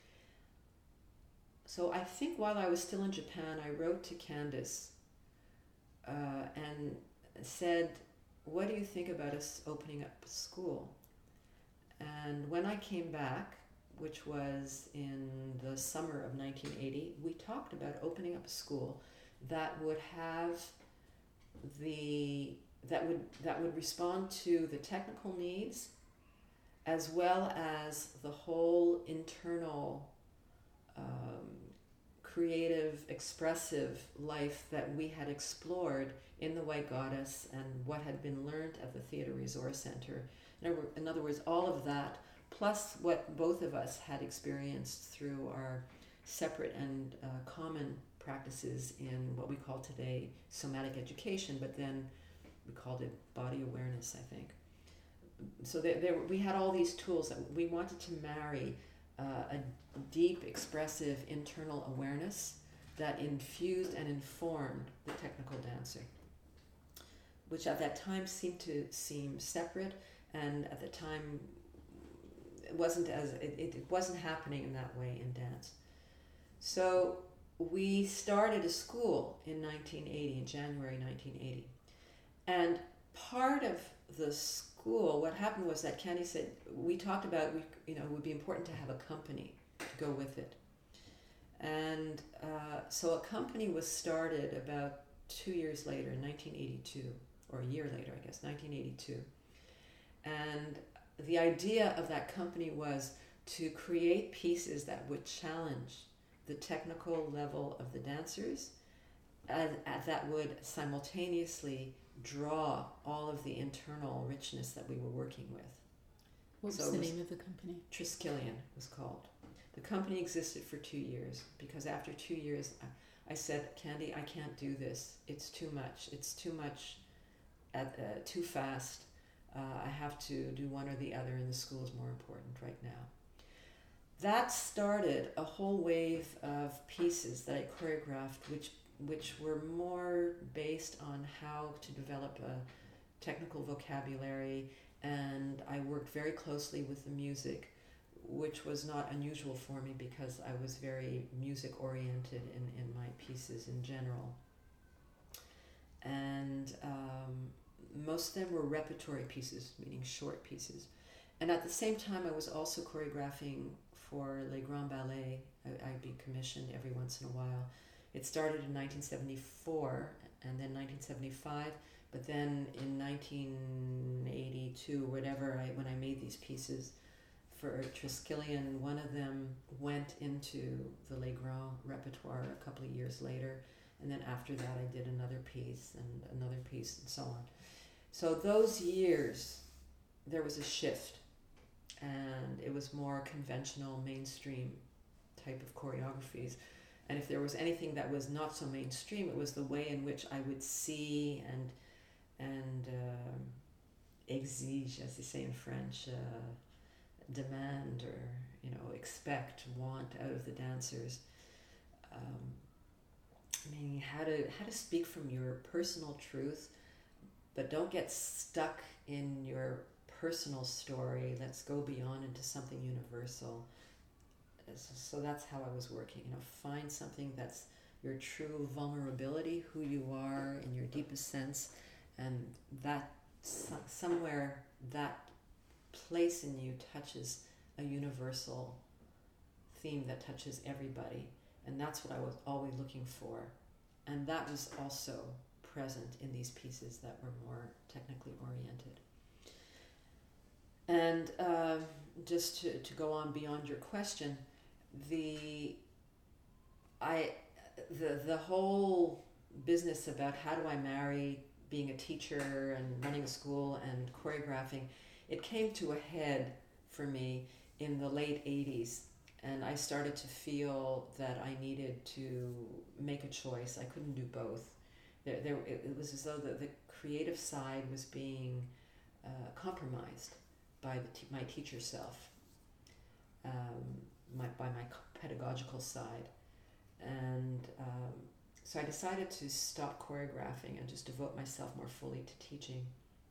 So I think while I was still in Japan, I wrote to Candice uh, and said, "What do you think about us opening up a school?" And when I came back, which was in the summer of nineteen eighty, we talked about opening up a school that would have the that would that would respond to the technical needs as well as the whole internal um, creative, expressive life that we had explored in the White Goddess and what had been learned at the Theatre Resource Center. In other words, all of that, plus what both of us had experienced through our separate and uh, common practices in what we call today somatic education, but then we called it body awareness, I think. So there, there, we had all these tools that we wanted to marry uh, a deep, expressive internal awareness that infused and informed the technical dancer, which at that time seemed to seem separate, and at the time it wasn't as it, it wasn't happening in that way in dance. So we started a school in nineteen eighty, in January nineteen eighty, And part of the school, what happened was that Candy said, we talked about, we, you know, it would be important to have a company to go with it. And uh, so a company was started about two years later, in nineteen eighty-two, or a year later, I guess, nineteen eighty-two. And the idea of that company was to create pieces that would challenge the technical level of the dancers, and, and that would simultaneously draw all of the internal richness that we were working with. What was So the it was- name of the company? Triskelion was called. The company existed for two years because after two years, I, I said, Candy, I can't do this. It's too much. It's too much, at, uh, too fast. Uh, I have to do one or the other, and the school is more important right now. That started a whole wave of pieces that I choreographed, which which were more based on how to develop a technical vocabulary, and I worked very closely with the music, which was not unusual for me because I was very music oriented in, in my pieces in general. And um, most of them were repertory pieces, meaning short pieces. And at the same time, I was also choreographing for Les Grands Ballets. I, I'd be commissioned every once in a while. It started in nineteen seventy-four and then nineteen seventy-five, but then in nineteen eighty-two, whatever, I, when I made these pieces for Triskelion, one of them went into the Les Grands repertoire a couple of years later, and then after that I did another piece and another piece and so on. So those years, there was a shift, and it was more conventional, mainstream type of choreographies. And if there was anything that was not so mainstream, it was the way in which I would see and and uh, exige, as they say in French, uh, demand or you know expect, want out of the dancers. Um, meaning how to how to speak from your personal truth, but don't get stuck in your personal story. Let's go beyond into something universal. So that's how I was working. You know, find something that's your true vulnerability, who you are in your deepest sense, and that somewhere that place in you touches a universal theme that touches everybody. And that's what I was always looking for. And that was also present in these pieces that were more technically oriented. And uh, just to, to go on beyond your question, the I the the whole business about how do I marry being a teacher and running a school and choreographing, it came to a head for me in the late eighties, and I started to feel that I needed to make a choice. I couldn't do both. There, there it, it was as though the, the creative side was being uh, compromised by the t- my teacher self. Um, My, by my pedagogical side, and um, so I decided to stop choreographing and just devote myself more fully to teaching.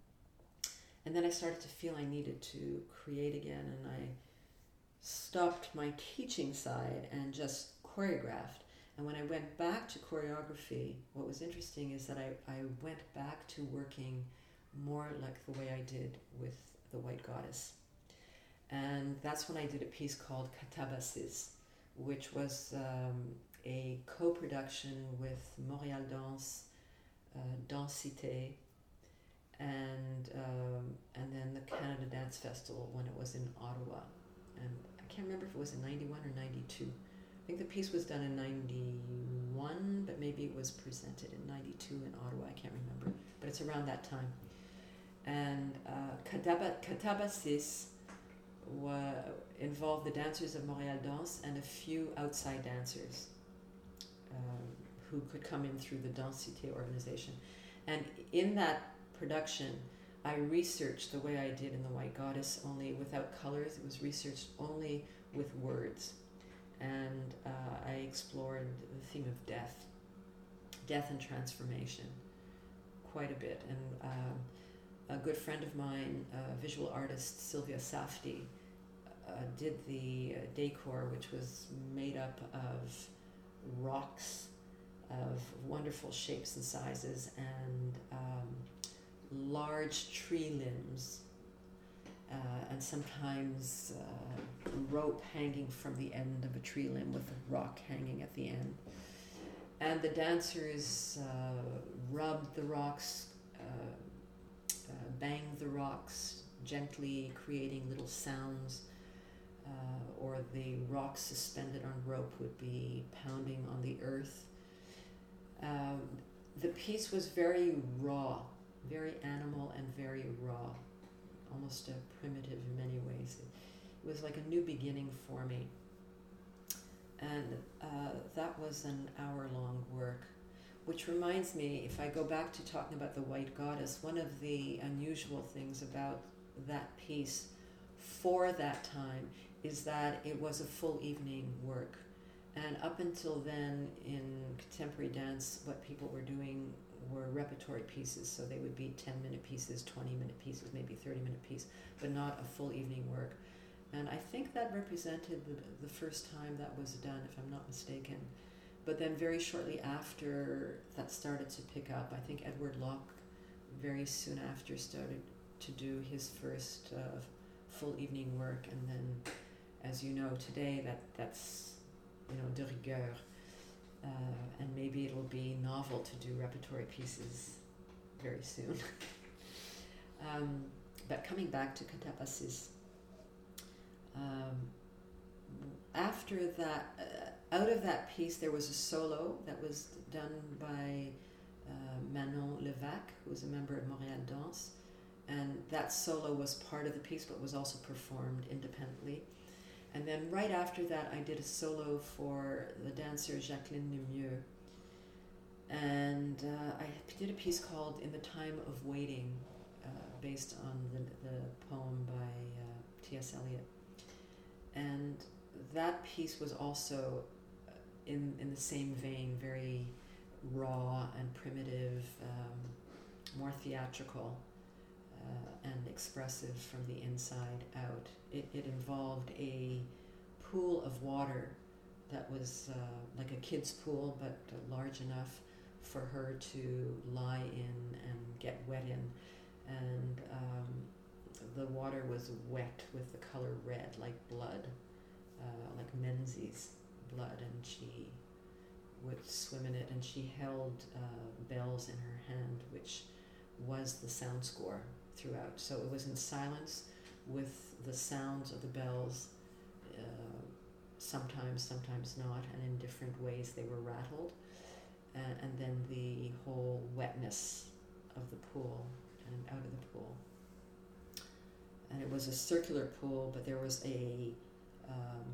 And then I started to feel I needed to create again, and I stopped my teaching side and just choreographed. And when I went back to choreography, what was interesting is that I, I went back to working more like the way I did with the White Goddess. And that's when I did a piece called Catabasis, which was um, a co-production with Montréal Danse, uh, Dansité, and um, and then the Canada Dance Festival when it was in Ottawa. And I can't remember if it was in ninety-one or ninety-two. I think the piece was done in ninety-one, but maybe it was presented in ninety-two in Ottawa. I can't remember, but it's around that time. And uh, Catabasis Wa- involved the dancers of Montréal Danse and a few outside dancers um, who could come in through the Dansité organization. And in that production, I researched the way I did in the White Goddess, only without colors. It was researched only with words. And uh, I explored the theme of death, death and transformation quite a bit. And um, a good friend of mine, uh, visual artist Sylvia Safdie, uh, did the uh, decor, which was made up of rocks of wonderful shapes and sizes, and um, large tree limbs, uh, and sometimes uh, a rope hanging from the end of a tree limb with a rock hanging at the end. And the dancers uh, rubbed the rocks, uh, uh, banged the rocks gently, creating little sounds, uh, or the rocks suspended on rope would be pounding on the earth. Um, the piece was very raw, very animal and very raw, almost uh, primitive in many ways. It, it was like a new beginning for me. And uh, that was an hour-long work, which reminds me, if I go back to talking about the White Goddess, one of the unusual things about that piece for that time is that it was a full evening work. And up until then, in contemporary dance, what people were doing were repertory pieces, so they would be ten-minute pieces, twenty-minute pieces, maybe thirty-minute piece, but not a full evening work. And I think that represented the, the first time that was done, if I'm not mistaken. But then very shortly after that started to pick up, I think Edward Locke very soon after started to do his first uh, full evening work. And then, as you know, today that that's, you know, de rigueur. Uh, and maybe it'll be novel to do repertory pieces very soon. um, but coming back to Katapasis, Um, after that, uh, out of that piece, there was a solo that was done by uh, Manon Levac, who was a member of Montréal Danse, and that solo was part of the piece, but was also performed independently. And then right after that, I did a solo for the dancer Jacqueline Lemieux, and uh, I did a piece called "In the Time of Waiting," uh, based on the, the poem by uh, T S Eliot. And that piece was also in in the same vein, very raw and primitive, um, more theatrical uh, and expressive from the inside out. It, it involved a pool of water that was uh, like a kid's pool, but uh, large enough for her to lie in and get wet in. And um, the water was wet with the color red, like blood, uh, like Menzies blood, and she would swim in it, and she held uh, bells in her hand, which was the sound score throughout. So it was in silence with the sounds of the bells, uh, sometimes, sometimes not, and in different ways they were rattled, and, and then the whole wetness of the pool and out of the pool. And it was a circular pool, but there was a um,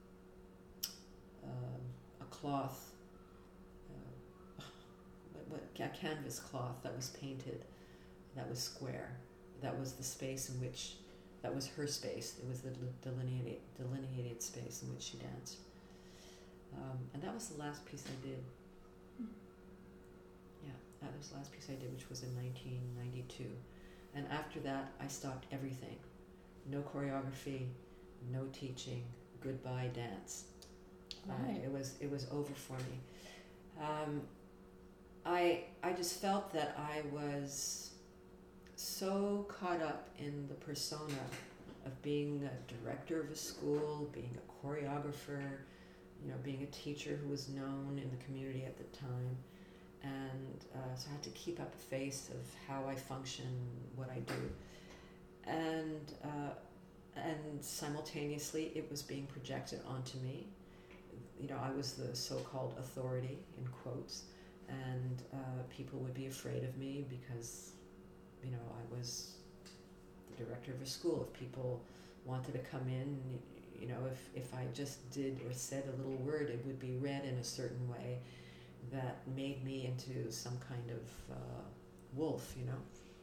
um, a cloth, uh, what, what, a canvas cloth that was painted, that was square. That was the space in which, that was her space. It was the delineated, delineated space in which she danced. Um, and that was the last piece I did. Mm. Yeah, that was the last piece I did, which was in nineteen ninety-two. And after that, I stopped everything. No choreography, no teaching, goodbye dance. Right. Uh, it was it was over for me. Um, I I just felt that I was so caught up in the persona of being a director of a school, being a choreographer, you know, being a teacher who was known in the community at the time. And uh, so I had to keep up a face of how I function, what I do. And uh, and simultaneously it was being projected onto me. You know, I was the so-called authority, in quotes, and uh, people would be afraid of me because, you know, I was the director of a school. If people wanted to come in, you know, if, if I just did or said a little word, it would be read in a certain way that made me into some kind of uh, wolf, you know.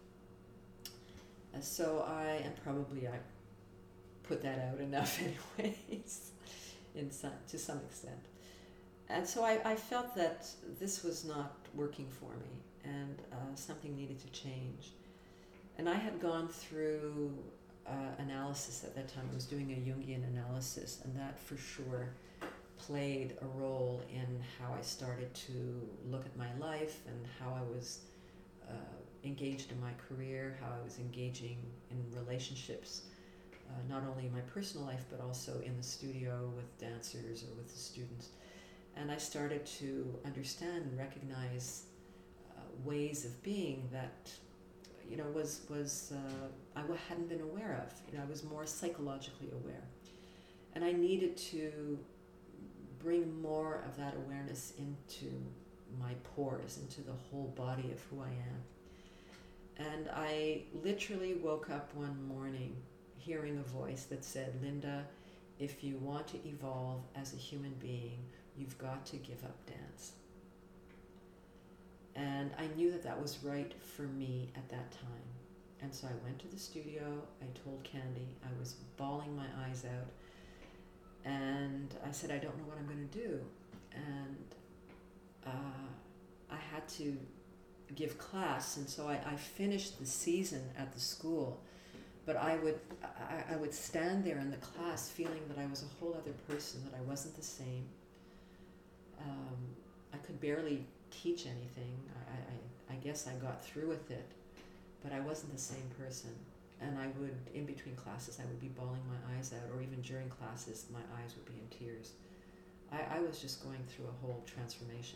And so I, and probably I put that out enough anyways, in some, to some extent. And so I, I felt that this was not working for me, and uh, something needed to change. And I had gone through uh, analysis at that time. I was doing a Jungian analysis, and that for sure played a role in how I started to look at my life and how I was uh, engaged in my career, how I was engaging in relationships, uh, not only in my personal life, but also in the studio with dancers or with the students. And I started to understand and recognize uh, ways of being that, you know, was, was uh, I hadn't been aware of. You know, I was more psychologically aware. And I needed to bring more of that awareness into my pores, into the whole body of who I am. And I literally woke up one morning hearing a voice that said, Linda, if you want to evolve as a human being, you've got to give up dance. And I knew that that was right for me at that time. And so I went to the studio, I told Candy, I was bawling my eyes out, and I said, I don't know what I'm going to do. And uh, I had to give class, and so I, I finished the season at the school. But I would I, I would stand there in the class feeling that I was a whole other person, that I wasn't the same. Um, I could barely teach anything. I, I, I guess I got through with it, but I wasn't the same person. And I would, in between classes, I would be bawling my eyes out, or even during classes, my eyes would be in tears. I, I was just going through a whole transformation.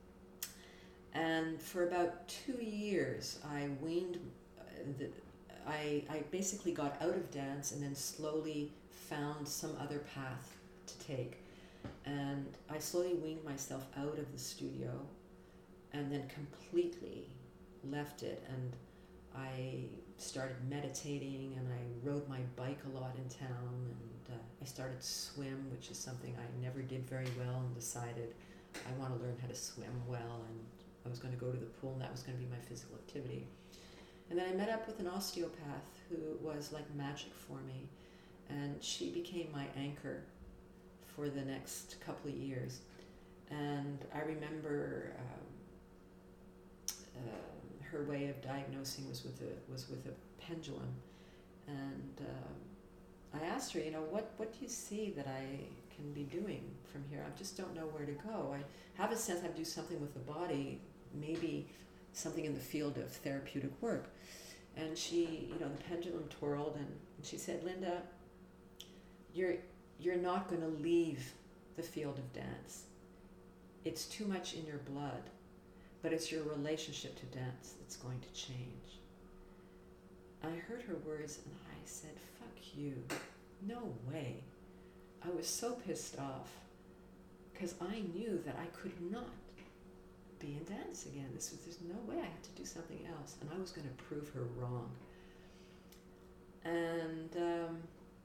And for about two years, I weaned, uh, the, I, I basically got out of dance and then slowly found some other path to take. And I slowly weaned myself out of the studio and then completely left it. And I started meditating, and I rode my bike a lot in town, and uh, I started to swim, which is something I never did very well, and decided I want to learn how to swim well, and I was going to go to the pool, and that was going to be my physical activity. And then I met up with an osteopath who was like magic for me, and she became my anchor for the next couple of years. And I remember um, uh, her way of diagnosing was with a was with a pendulum, and um, I asked her, you know, what what do you see that I can be doing from here? I just don't know where to go. I have a sense I do something with the body, maybe something in the field of therapeutic work. And she, you know, the pendulum twirled, and she said, Linda, you're you're not going to leave the field of dance. It's too much in your blood, but it's your relationship to dance that's going to change. I heard her words and I said, fuck you. No way. I was so pissed off because I knew that I could not be in dance again. This was, there's no way. I had to do something else, and I was going to prove her wrong. And um,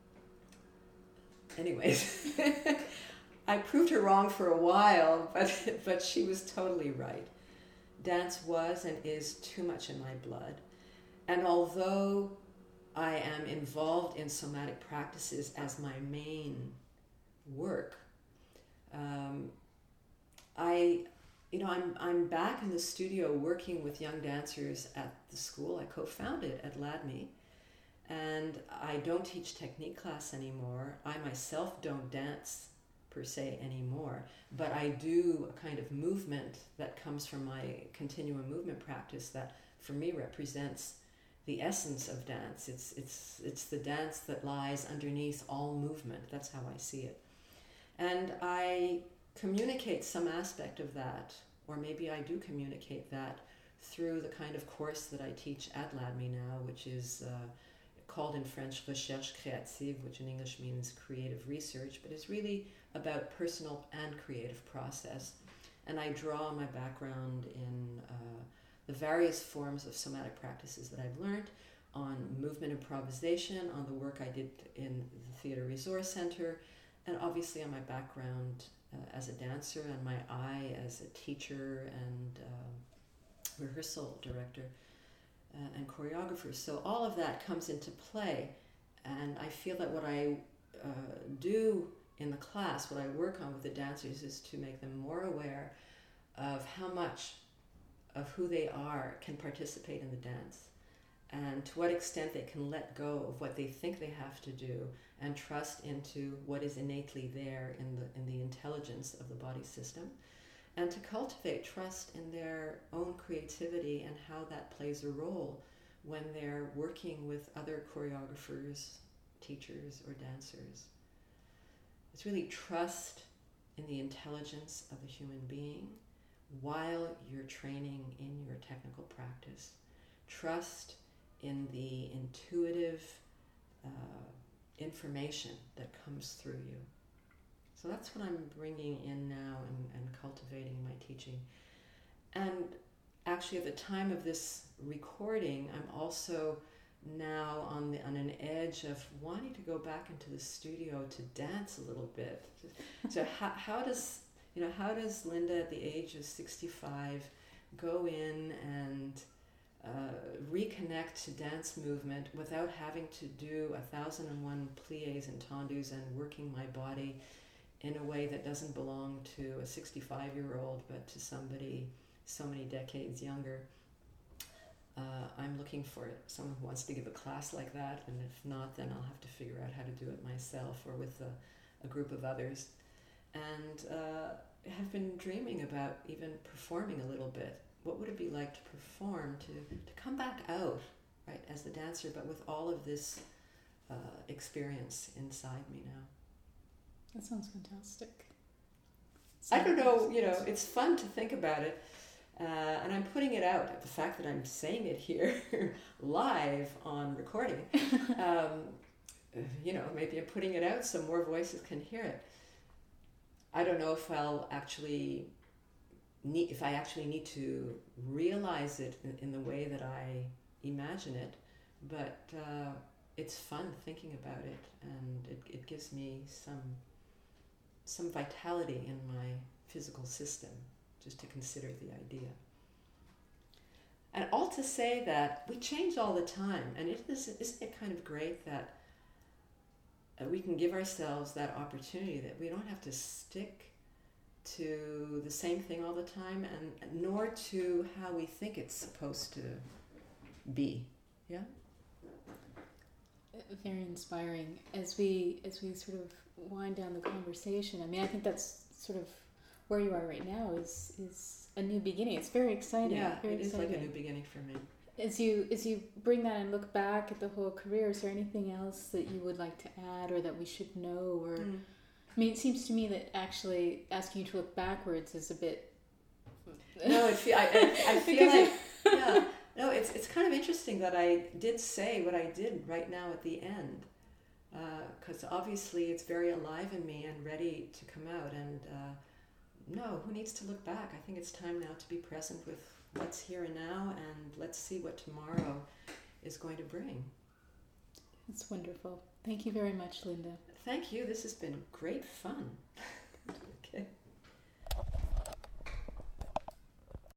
anyways, I proved her wrong for a while, but but she was totally right. Dance was and is too much in my blood. And although I am involved in somatic practices as my main work, um, I, you know, I'm I'm back in the studio working with young dancers at the school I co-founded at L A D M E. And I don't teach technique class anymore. I myself don't dance per se anymore, but I do a kind of movement that comes from my continuum movement practice that for me represents the essence of dance. It's it's it's the dance that lies underneath all movement. That's how I see it. And I communicate some aspect of that, or maybe I do communicate that through the kind of course that I teach at L A D M E now, which is uh, called in French Recherche Créative, which in English means creative research, but it's really about personal and creative process. And I draw my background in uh, the various forms of somatic practices that I've learned, on movement improvisation, on the work I did in the Theatre Resource Center, and obviously on my background uh, as a dancer and my eye as a teacher and uh, rehearsal director uh, and choreographer. So all of that comes into play, and I feel that what I uh, do in the class, what I work on with the dancers, is to make them more aware of how much of who they are can participate in the dance, and to what extent they can let go of what they think they have to do and trust into what is innately there in the in the intelligence of the body system, and to cultivate trust in their own creativity and how that plays a role when they're working with other choreographers, teachers, or dancers. It's really trust in the intelligence of the human being while you're training in your technical practice. Trust in the intuitive uh, information that comes through you. So that's what I'm bringing in now and, and cultivating in my teaching. And actually at the time of this recording, I'm also now on the on an edge of wanting to go back into the studio to dance a little bit. So how, how does you know how does Linda at the age of sixty-five go in and uh, reconnect to dance movement without having to do a thousand and one pliés and tendus and working my body in a way that doesn't belong to a sixty-five year old but to somebody so many decades younger? Uh, I'm looking for someone who wants to give a class like that, and if not, then I'll have to figure out how to do it myself or with a, a group of others. And uh, have been dreaming about even performing a little bit. What would it be like to perform, to, to come back out, right, as the dancer, but with all of this uh, experience inside me now? That sounds fantastic. I don't know, you know, it's fun to think about it. Uh, and I'm putting it out, the fact that I'm saying it here live on recording. Um, you know, maybe I'm putting it out so more voices can hear it. I don't know if I'll actually need, if I actually need to realize it in, in the way that I imagine it, but uh, it's fun thinking about it, and it, it gives me some some vitality in my physical system, just to consider the idea. And all to say that we change all the time, and it is, isn't it kind of great that uh, we can give ourselves that opportunity, that we don't have to stick to the same thing all the time, and nor to how we think it's supposed to be. Yeah? Very inspiring. As we as we sort of wind down the conversation, I mean, I think that's sort of where you are right now is is a new beginning. It's very exciting. Yeah, very it is exciting. like a new beginning for me. As you as you bring that and look back at the whole career, is there anything else that you would like to add or that we should know? Or mm. I mean, it seems to me that actually asking you to look backwards is a bit. No, it feel, I, I, I feel like yeah. No, it's it's kind of interesting that I did say what I did right now at the end, because uh, obviously it's very alive in me and ready to come out. And uh, no, who needs to look back? I think it's time now to be present with what's here and now, and let's see what tomorrow is going to bring. That's wonderful. Thank you very much, Linda. Thank you. This has been great fun.